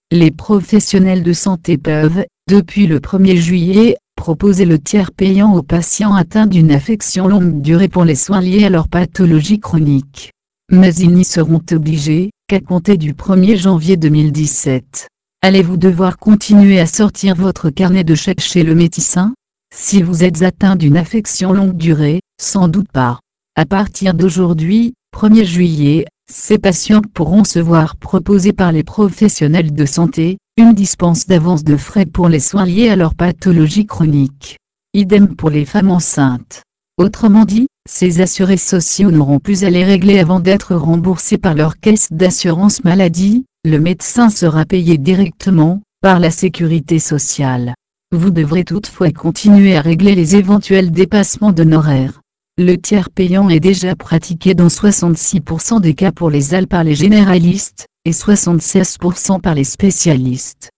Les professionnels de santé peuvent, depuis le 1er juillet, proposer le tiers payant aux patients atteints d'une affection longue durée pour les soins liés à leur pathologie chronique. Mais ils n'y seront obligés qu'à compter du 1er janvier 2017. Allez-vous devoir continuer à sortir votre carnet de chèques chez le médecin? Si vous êtes atteint d'une affection longue durée, sans doute pas. À partir d'aujourd'hui, 1er juillet, ces patients pourront se voir proposer par les professionnels de santé une dispense d'avance de frais pour les soins liés à leur pathologie chronique. Idem pour les femmes enceintes. Autrement dit, ces assurés sociaux n'auront plus à les régler avant d'être remboursés par leur caisse d'assurance maladie, le médecin sera payé directement par la sécurité sociale. Vous devrez toutefois continuer à régler les éventuels dépassements d'honoraires. Le tiers payant est déjà pratiqué dans 66% des cas pour les AL par les généralistes, et 76% par les spécialistes.